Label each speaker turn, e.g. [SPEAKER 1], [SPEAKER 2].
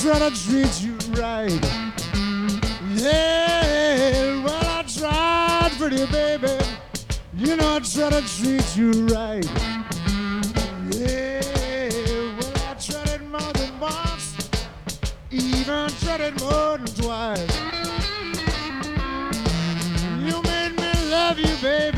[SPEAKER 1] try to treat you right. Yeah, well, I tried, pretty baby. You know, I try to treat you right. Yeah, well, I tried it more than once, even tried it more than twice. You made me love you, baby.